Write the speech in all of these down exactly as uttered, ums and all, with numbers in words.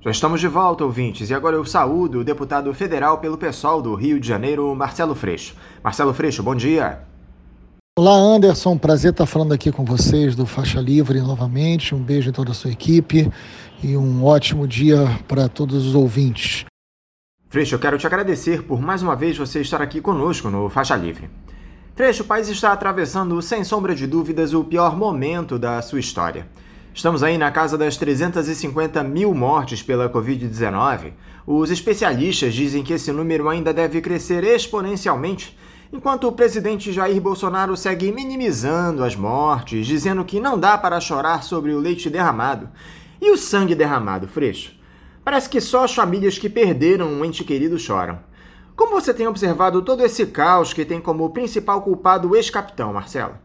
Já estamos de volta, ouvintes, e agora eu saúdo o deputado federal pelo PSOL do Rio de Janeiro, Marcelo Freixo. Marcelo Freixo, bom dia. Olá, Anderson, prazer estar falando aqui com vocês do Faixa Livre novamente. Um beijo em toda a sua equipe e um ótimo dia para todos os ouvintes. Freixo, eu quero te agradecer por mais uma vez você estar aqui conosco no Faixa Livre. Freixo, o país está atravessando, sem sombra de dúvidas, o pior momento da sua história. Estamos aí na casa das trezentas e cinquenta mil mortes pela covid dezenove. Os especialistas dizem que esse número ainda deve crescer exponencialmente, enquanto o presidente Jair Bolsonaro segue minimizando as mortes, dizendo que não dá para chorar sobre o leite derramado. E o sangue derramado, Freixo? Parece que só as famílias que perderam um ente querido choram. Como você tem observado todo esse caos que tem como principal culpado o ex-capitão, Marcelo?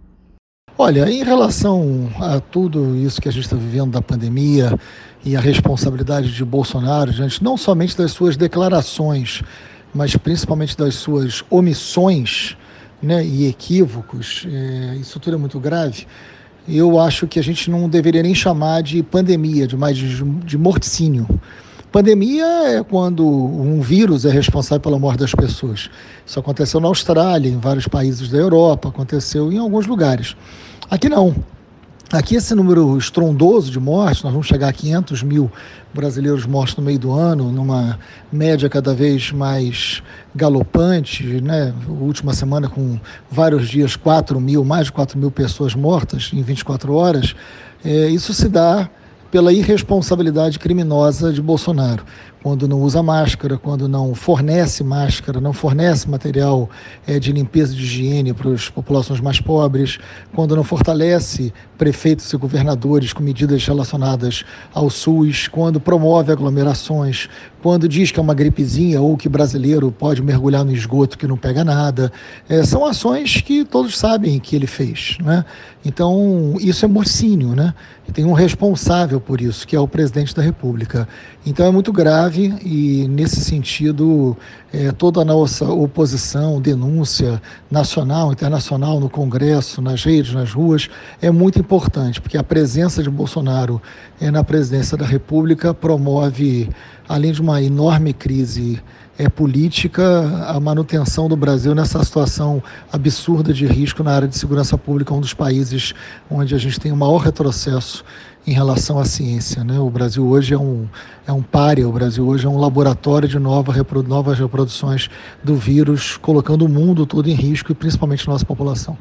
Olha, em relação a tudo isso que a gente está vivendo da pandemia e a responsabilidade de Bolsonaro diante não somente das suas declarações, mas principalmente das suas omissões, né, e equívocos, é, isso tudo é muito grave. Eu acho que a gente não deveria nem chamar de pandemia, de mais de, de morticínio. Pandemia é quando um vírus é responsável pela morte das pessoas. Isso aconteceu na Austrália, em vários países da Europa, aconteceu em alguns lugares. Aqui não. Aqui esse número estrondoso de mortes, nós vamos chegar a quinhentos mil brasileiros mortos no meio do ano, numa média cada vez mais galopante, né? Última semana com vários dias, quatro mil, mais de quatro mil pessoas mortas em vinte e quatro horas. É, isso se dá pela irresponsabilidade criminosa de Bolsonaro, quando não usa máscara, quando não fornece máscara, não fornece material é, de limpeza e de higiene para as populações mais pobres, quando não fortalece prefeitos e governadores com medidas relacionadas ao SUS, quando promove aglomerações, quando diz que é uma gripezinha ou que brasileiro pode mergulhar no esgoto que não pega nada. É, são ações que todos sabem que ele fez, né? Então, isso é morcínio, né? E tem um responsável por isso, que é o presidente da República. Então, é muito grave e, nesse sentido, é, toda a nossa oposição, denúncia nacional, internacional, no Congresso, nas redes, nas ruas, é muito importante, porque a presença de Bolsonaro é, na presidência da República promove, além de uma enorme crise é, política, a manutenção do Brasil nessa situação absurda de risco na área de segurança pública, um dos países onde a gente tem o maior retrocesso em relação à ciência, né? O Brasil hoje é um, é um pária, o Brasil hoje é um laboratório de nova, reprodu, novas reproduções do vírus, colocando o mundo todo em risco e principalmente a nossa população.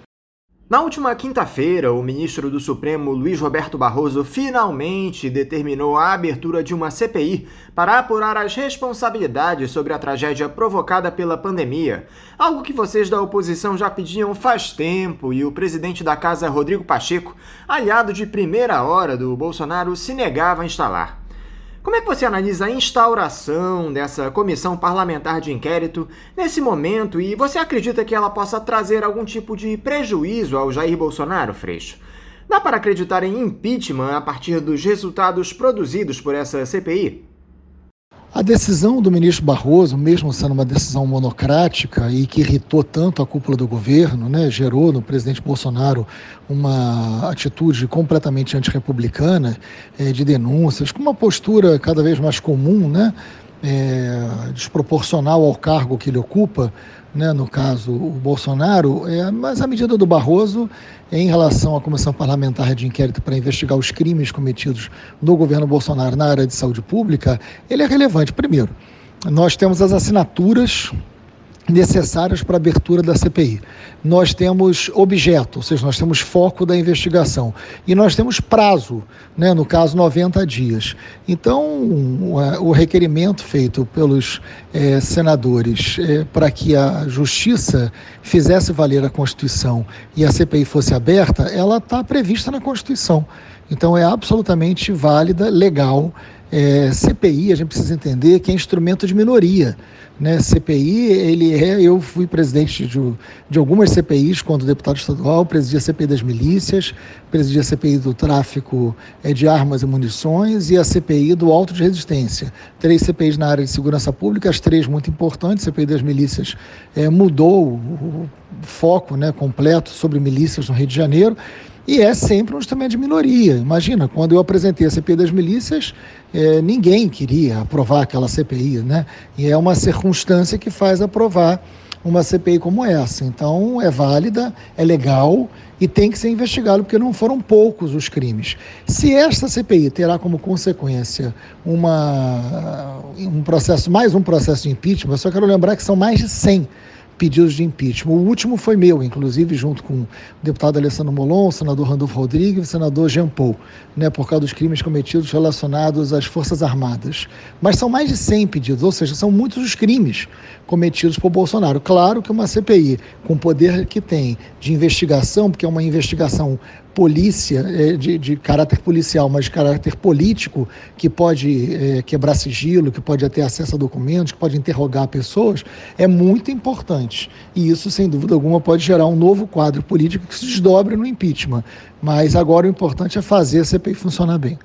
Na última quinta-feira, o ministro do Supremo, Luiz Roberto Barroso, finalmente determinou a abertura de uma C P I para apurar as responsabilidades sobre a tragédia provocada pela pandemia, algo que vocês da oposição já pediam faz tempo e o presidente da casa, Rodrigo Pacheco, aliado de primeira hora do Bolsonaro, se negava a instalar. Como é que você analisa a instauração dessa comissão parlamentar de inquérito nesse momento e você acredita que ela possa trazer algum tipo de prejuízo ao Jair Bolsonaro, Freixo? Dá para acreditar em impeachment a partir dos resultados produzidos por essa C P I? A decisão do ministro Barroso, mesmo sendo uma decisão monocrática e que irritou tanto a cúpula do governo, né, gerou no presidente Bolsonaro uma atitude completamente antirrepublicana, é, de denúncias, com uma postura cada vez mais comum, né, é, desproporcional ao cargo que ele ocupa, né, no caso o Bolsonaro, é, mas a medida do Barroso em relação à Comissão Parlamentar de Inquérito para investigar os crimes cometidos no governo Bolsonaro na área de saúde pública, ele é relevante. Primeiro, nós temos as assinaturas necessárias para a abertura da C P I. Nós temos objeto, ou seja, nós temos foco da investigação e nós temos prazo, né, no caso noventa dias. Então, o requerimento feito pelos eh, senadores eh, para que a Justiça fizesse valer a Constituição e a C P I fosse aberta, ela está prevista na Constituição. Então, é absolutamente válida, legal. É, C P I, a gente precisa entender que é instrumento de minoria, né? C P I, ele é, eu fui presidente de, de algumas C P Is quando deputado estadual, presidi a C P I das milícias, presidi a C P I do tráfico é, de armas e munições e a C P I do auto de resistência. Três C P Is na área de segurança pública, as três muito importantes. A C P I das milícias é, mudou o, o foco, né, completo sobre milícias no Rio de Janeiro. E é sempre um instrumento de minoria. Imagina, quando eu apresentei a C P I das milícias, eh, ninguém queria aprovar aquela C P I, né? E é uma circunstância que faz aprovar uma C P I como essa. Então, é válida, é legal e tem que ser investigado, porque não foram poucos os crimes. Se esta C P I terá como consequência uma, um processo, mais um processo de impeachment, eu só quero lembrar que são mais de cem pedidos de impeachment. O último foi meu, inclusive, junto com o deputado Alessandro Molon, o senador Randolfo Rodrigues e o senador Jean Paul, né, por causa dos crimes cometidos relacionados às Forças Armadas. Mas são mais de cem pedidos, ou seja, são muitos os crimes cometidos por Bolsonaro. Claro que uma C P I, com o poder que tem de investigação, porque é uma investigação polícia, de, de caráter policial, mas de caráter político, que pode é, quebrar sigilo, que pode ter acesso a documentos, que pode interrogar pessoas, é muito importante. E isso, sem dúvida alguma, pode gerar um novo quadro político que se desdobre no impeachment. Mas agora o importante é fazer a C P I funcionar bem.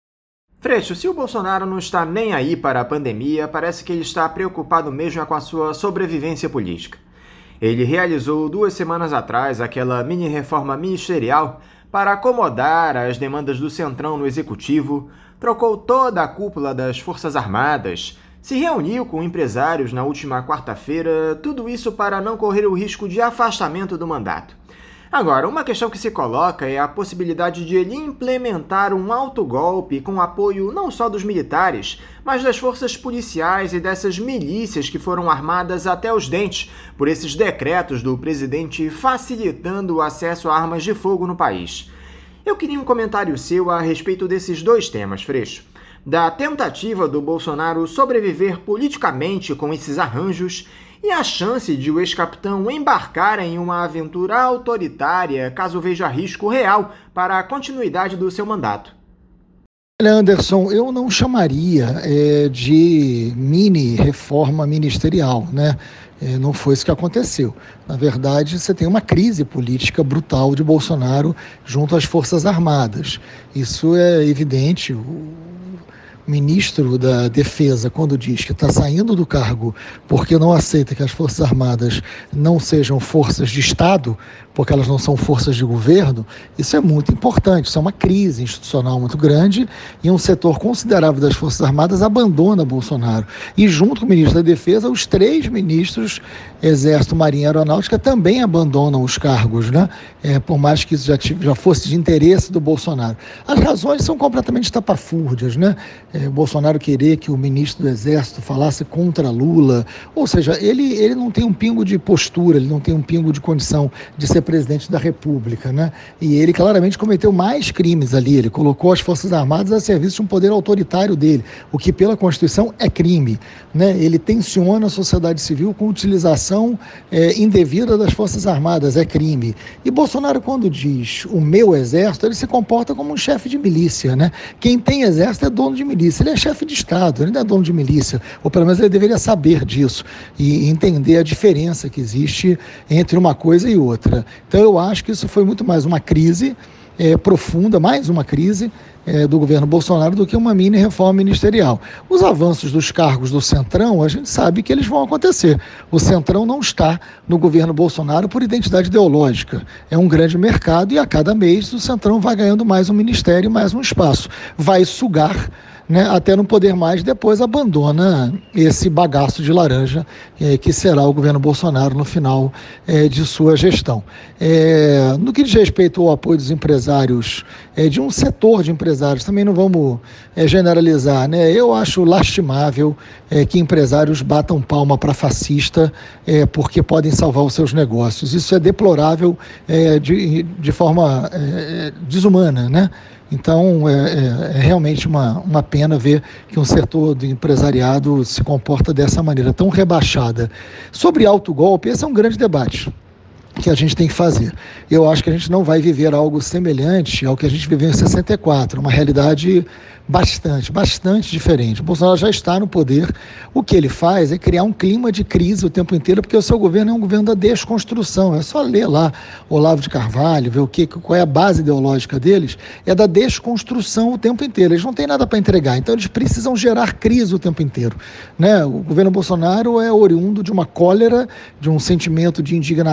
Freixo, se o Bolsonaro não está nem aí para a pandemia, parece que ele está preocupado mesmo com a sua sobrevivência política. Ele realizou duas semanas atrás aquela mini-reforma ministerial para acomodar as demandas do Centrão no Executivo, trocou toda a cúpula das Forças Armadas, se reuniu com empresários na última quarta-feira, tudo isso para não correr o risco de afastamento do mandato. Agora, uma questão que se coloca é a possibilidade de ele implementar um autogolpe com apoio não só dos militares, mas das forças policiais e dessas milícias que foram armadas até os dentes por esses decretos do presidente facilitando o acesso a armas de fogo no país. Eu queria um comentário seu a respeito desses dois temas, Freixo. Da tentativa do Bolsonaro sobreviver politicamente com esses arranjos e a chance de o ex-capitão embarcar em uma aventura autoritária caso veja risco real para a continuidade do seu mandato. Anderson, eu não chamaria é, de mini-reforma ministerial, né? É, não foi isso que aconteceu. Na verdade, você tem uma crise política brutal de Bolsonaro junto às Forças Armadas. Isso é evidente. O ministro da Defesa, quando diz que está saindo do cargo porque não aceita que as Forças Armadas não sejam forças de Estado, porque elas não são forças de governo, isso é muito importante. Isso é uma crise institucional muito grande e um setor considerável das Forças Armadas abandona Bolsonaro. E junto com o ministro da Defesa, os três ministros, Exército, Marinha e Aeronáutica, também abandonam os cargos, né? É, por mais que isso já, já fosse de interesse do Bolsonaro. As razões são completamente tapafúrdias, né? É, o Bolsonaro querer que o ministro do Exército falasse contra Lula, ou seja, ele, ele não tem um pingo de postura, ele não tem um pingo de condição de ser presidente da República, né? E ele claramente cometeu mais crimes ali, ele colocou as Forças Armadas a serviço de um poder autoritário dele, o que pela Constituição é crime, né? Ele tensiona a sociedade civil com utilização é, indevida das Forças Armadas, é crime. E Bolsonaro, quando diz o meu exército, ele se comporta como um chefe de milícia, né? Quem tem exército é dono de milícia. Ele é chefe de Estado, ele não é dono de milícia, ou pelo menos ele deveria saber disso e entender a diferença que existe entre uma coisa e outra. Então eu acho que isso foi muito mais uma crise é, profunda, mais uma crise é, do governo Bolsonaro do que uma mini reforma ministerial. Os avanços dos cargos do Centrão, a gente sabe que eles vão acontecer. O Centrão não está no governo Bolsonaro por identidade ideológica. É um grande mercado e a cada mês o Centrão vai ganhando mais um ministério, mais um espaço. Vai sugar, né, até não poder mais, depois abandona esse bagaço de laranja é, que será o governo Bolsonaro no final é, de sua gestão. É, no que diz respeito ao apoio dos empresários, é, de um setor de empresários, também não vamos é, generalizar, né? Eu acho lastimável é, que empresários batam palma para fascista é, porque podem salvar os seus negócios. Isso é deplorável é, de, de forma é, desumana, né? Então, é, é, é realmente uma, uma pena ver que um setor do empresariado se comporta dessa maneira, tão rebaixada. Sobre autogolpe, esse é um grande debate que a gente tem que fazer. Eu acho que a gente não vai viver algo semelhante ao que a gente viveu em sessenta e quatro, uma realidade bastante, bastante diferente. O Bolsonaro já está no poder. O que ele faz é criar um clima de crise o tempo inteiro, porque o seu governo é um governo da desconstrução. É só ler lá Olavo de Carvalho, ver o que, qual é a base ideológica deles, é da desconstrução o tempo inteiro. Eles não têm nada para entregar, então eles precisam gerar crise o tempo inteiro, né? O governo Bolsonaro é oriundo de uma cólera, de um sentimento de indignação geral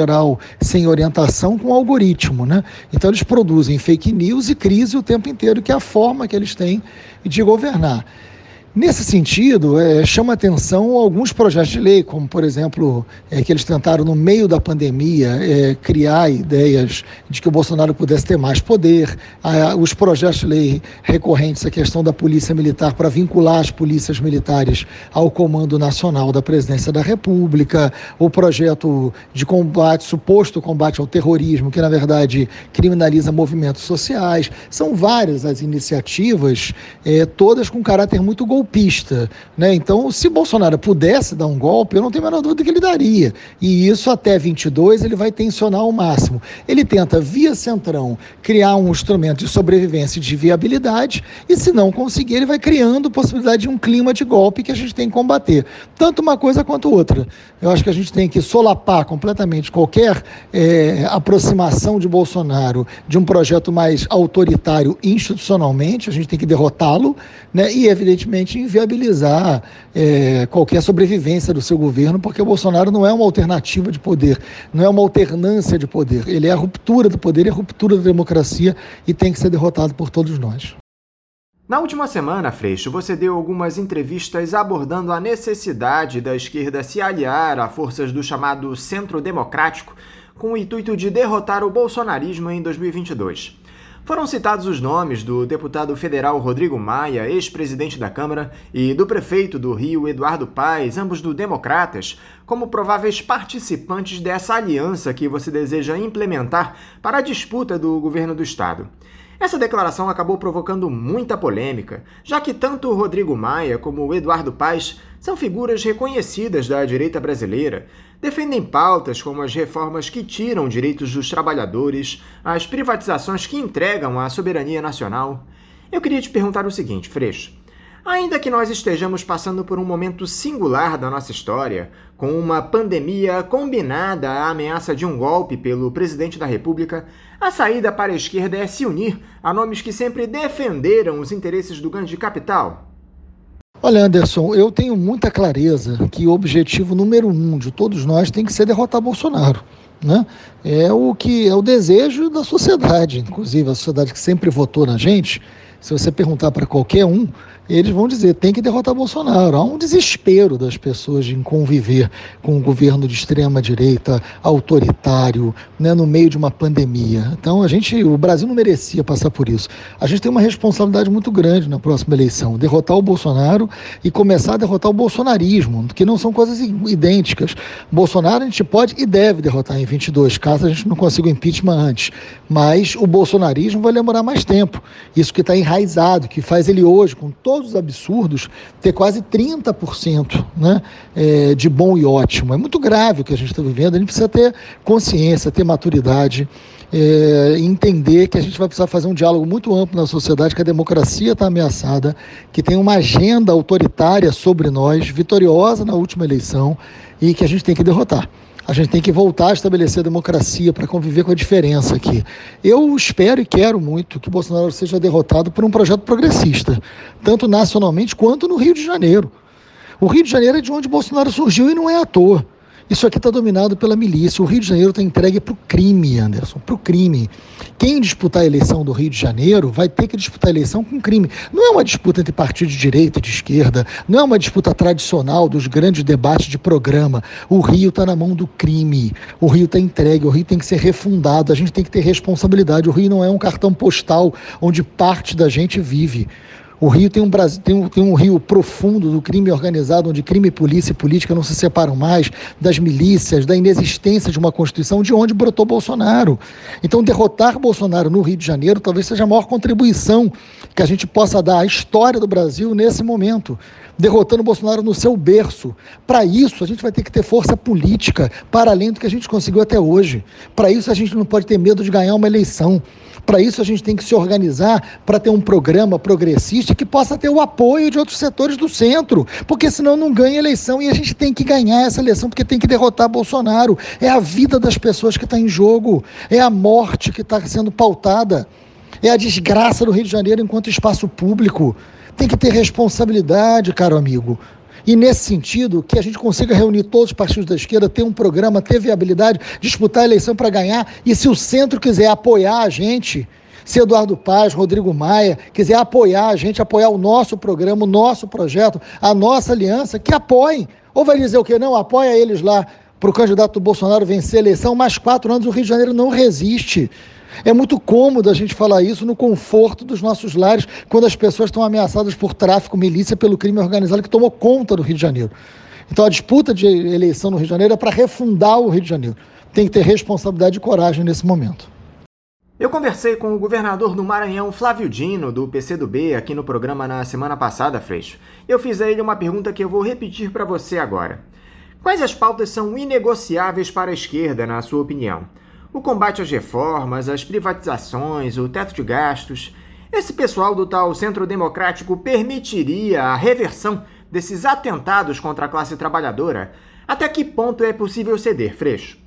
geral, sem orientação, com algoritmo, né? Então eles produzem fake news e crise o tempo inteiro, que é a forma que eles têm de governar. Nesse sentido, é, chama atenção alguns projetos de lei, como, por exemplo, é, que eles tentaram, no meio da pandemia, é, criar ideias de que o Bolsonaro pudesse ter mais poder, a, os projetos de lei recorrentes à questão da polícia militar para vincular as polícias militares ao Comando Nacional da Presidência da República, o projeto de combate, suposto combate ao terrorismo, que, na verdade, criminaliza movimentos sociais. São várias as iniciativas, é, todas com caráter muito golpista. Golpista, né? Então, se Bolsonaro pudesse dar um golpe, eu não tenho a menor dúvida que ele daria. E isso até vinte e dois ele vai tensionar ao máximo. Ele tenta, via Centrão, criar um instrumento de sobrevivência e de viabilidade, e se não conseguir, ele vai criando possibilidade de um clima de golpe que a gente tem que combater. Tanto uma coisa quanto outra. Eu acho que a gente tem que solapar completamente qualquer é, aproximação de Bolsonaro de um projeto mais autoritário institucionalmente, a gente tem que derrotá-lo, né? E, evidentemente, inviabilizar é, qualquer sobrevivência do seu governo, porque o Bolsonaro não é uma alternativa de poder, não é uma alternância de poder. Ele é a ruptura do poder e a ruptura da democracia e tem que ser derrotado por todos nós. Na última semana, Freixo, você deu algumas entrevistas abordando a necessidade da esquerda se aliar a forças do chamado Centro Democrático com o intuito de derrotar o bolsonarismo em dois mil e vinte e dois. Foram citados os nomes do deputado federal Rodrigo Maia, ex-presidente da Câmara, e do prefeito do Rio, Eduardo Paes, ambos do Democratas, como prováveis participantes dessa aliança que você deseja implementar para a disputa do governo do Estado. Essa declaração acabou provocando muita polêmica, já que tanto o Rodrigo Maia como o Eduardo Paes são figuras reconhecidas da direita brasileira, defendem pautas como as reformas que tiram direitos dos trabalhadores, as privatizações que entregam a soberania nacional. Eu queria te perguntar o seguinte, Freixo. Ainda que nós estejamos passando por um momento singular da nossa história, com uma pandemia combinada à ameaça de um golpe pelo presidente da República, a saída para a esquerda é se unir a nomes que sempre defenderam os interesses do grande capital? Olha, Anderson, eu tenho muita clareza que o objetivo número um de todos nós tem que ser derrotar Bolsonaro, né? É o que é o desejo da sociedade, inclusive a sociedade que sempre votou na gente. Se você perguntar para qualquer um, eles vão dizer, tem que derrotar Bolsonaro. Há um desespero das pessoas em conviver com um governo de extrema-direita, autoritário, né, no meio de uma pandemia. Então, a gente, o Brasil não merecia passar por isso. A gente tem uma responsabilidade muito grande na próxima eleição, derrotar o Bolsonaro e começar a derrotar o bolsonarismo, que não são coisas idênticas. Bolsonaro a gente pode e deve derrotar em vinte e dois, caso a gente não consiga o impeachment antes. Mas o bolsonarismo vai demorar mais tempo. Isso que está enraizado, que faz ele hoje, com todos os absurdos, ter quase trinta por cento, né, é, de bom e ótimo. É muito grave o que a gente está vivendo, a gente precisa ter consciência, ter maturidade, é, entender que a gente vai precisar fazer um diálogo muito amplo na sociedade, que a democracia está ameaçada, que tem uma agenda autoritária sobre nós, vitoriosa na última eleição, e que a gente tem que derrotar. A gente tem que voltar a estabelecer a democracia para conviver com a diferença aqui. Eu espero e quero muito que Bolsonaro seja derrotado por um projeto progressista, tanto nacionalmente quanto no Rio de Janeiro. O Rio de Janeiro é de onde Bolsonaro surgiu e não é à toa. Isso aqui está dominado pela milícia. O Rio de Janeiro está entregue para o crime, Anderson, para o crime. Quem disputar a eleição do Rio de Janeiro vai ter que disputar a eleição com crime. Não é uma disputa entre partidos de direita e de esquerda, não é uma disputa tradicional dos grandes debates de programa. O Rio está na mão do crime, o Rio está entregue, o Rio tem que ser refundado, a gente tem que ter responsabilidade. O Rio não é um cartão postal onde parte da gente vive. O Rio tem um, tem, um, tem um rio profundo do crime organizado, onde crime, polícia e política não se separam mais, das milícias, da inexistência de uma Constituição, de onde brotou Bolsonaro. Então, derrotar Bolsonaro no Rio de Janeiro talvez seja a maior contribuição que a gente possa dar à história do Brasil nesse momento, derrotando Bolsonaro no seu berço. Para isso, a gente vai ter que ter força política, para além do que a gente conseguiu até hoje. Para isso, a gente não pode ter medo de ganhar uma eleição. Para isso, a gente tem que se organizar para ter um programa progressista que possa ter o apoio de outros setores do centro, porque senão não ganha eleição, e a gente tem que ganhar essa eleição, porque tem que derrotar Bolsonaro. É a vida das pessoas que está em jogo, é a morte que está sendo pautada, é a desgraça do Rio de Janeiro enquanto espaço público. Tem que ter responsabilidade, caro amigo. E nesse sentido, que a gente consiga reunir todos os partidos da esquerda, ter um programa, ter viabilidade, disputar a eleição para ganhar, e se o centro quiser apoiar a gente, se Eduardo Paz, Rodrigo Maia quiser apoiar a gente, apoiar o nosso programa, o nosso projeto, a nossa aliança, que apoiem. Ou vai dizer o quê? Não, apoia eles lá para o candidato Bolsonaro vencer a eleição, mais quatro anos o Rio de Janeiro não resiste. É muito cômodo a gente falar isso no conforto dos nossos lares, quando as pessoas estão ameaçadas por tráfico, milícia, pelo crime organizado que tomou conta do Rio de Janeiro. Então a disputa de eleição no Rio de Janeiro é para refundar o Rio de Janeiro. Tem que ter responsabilidade e coragem nesse momento. Eu conversei com o governador do Maranhão, Flávio Dino, do P C do B, aqui no programa na semana passada, Freixo. Eu fiz a ele uma pergunta que eu vou repetir para você agora. Quais as pautas são inegociáveis para a esquerda, na sua opinião? O combate às reformas, as privatizações, o teto de gastos. Esse pessoal do tal Centro Democrático permitiria a reversão desses atentados contra a classe trabalhadora? Até que ponto é possível ceder, Freixo?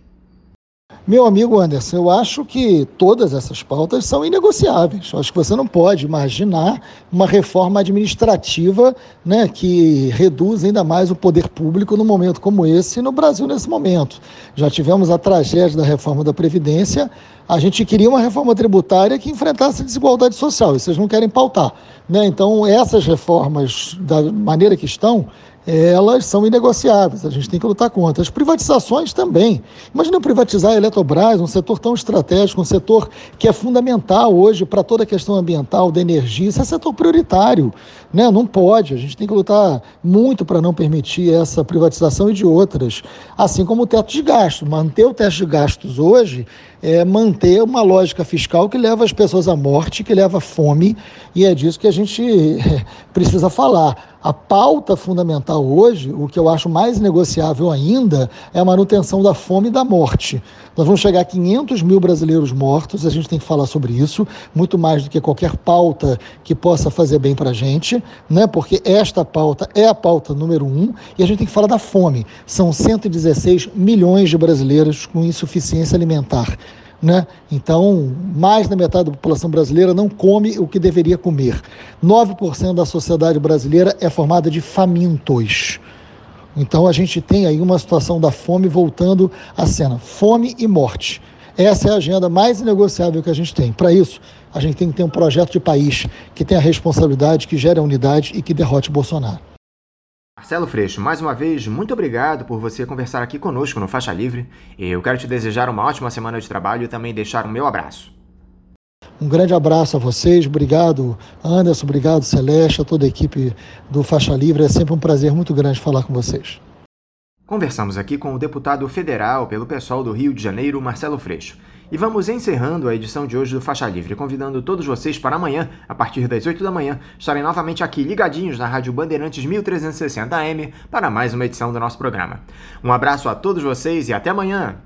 Meu amigo Anderson, eu acho que todas essas pautas são inegociáveis. Eu acho que você não pode imaginar uma reforma administrativa, né, que reduz ainda mais o poder público num momento como esse no Brasil nesse momento. Já tivemos a tragédia da reforma da Previdência, a gente queria uma reforma tributária que enfrentasse a desigualdade social, e vocês não querem pautar, né? Então, essas reformas, da maneira que estão, elas são inegociáveis, a gente tem que lutar contra. As privatizações também. Imagina privatizar a Eletrobras, um setor tão estratégico, um setor que é fundamental hoje para toda a questão ambiental, da energia, isso é setor prioritário, né? Não pode, a gente tem que lutar muito para não permitir essa privatização e de outras, assim como o teto de gastos. Manter o teto de gastos hoje é manter uma lógica fiscal que leva as pessoas à morte, que leva à fome, e é disso que a gente precisa falar. A pauta fundamental hoje, o que eu acho mais negociável ainda, é a manutenção da fome e da morte. Nós vamos chegar a quinhentos mil brasileiros mortos, a gente tem que falar sobre isso, muito mais do que qualquer pauta que possa fazer bem para a gente, né? Porque esta pauta é a pauta número um, e a gente tem que falar da fome. São cento e dezesseis milhões de brasileiros com insuficiência alimentar. Né? Então, mais da metade da população brasileira não come o que deveria comer. nove por cento da sociedade brasileira é formada de famintos. Então, a gente tem aí uma situação da fome voltando à cena. Fome e morte. Essa é a agenda mais inegociável que a gente tem. Para isso, a gente tem que ter um projeto de país que tenha responsabilidade, que gere a unidade e que derrote Bolsonaro. Marcelo Freixo, mais uma vez, muito obrigado por você conversar aqui conosco no Faixa Livre. Eu quero te desejar uma ótima semana de trabalho e também deixar o meu abraço. Um grande abraço a vocês, obrigado Anderson, obrigado Celeste, a toda a equipe do Faixa Livre, é sempre um prazer muito grande falar com vocês. Conversamos aqui com o deputado federal pelo PSOL do Rio de Janeiro, Marcelo Freixo. E vamos encerrando a edição de hoje do Faixa Livre, convidando todos vocês para amanhã, a partir das oito da manhã, estarem novamente aqui ligadinhos na Rádio Bandeirantes mil trezentos e sessenta A M para mais uma edição do nosso programa. Um abraço a todos vocês e até amanhã!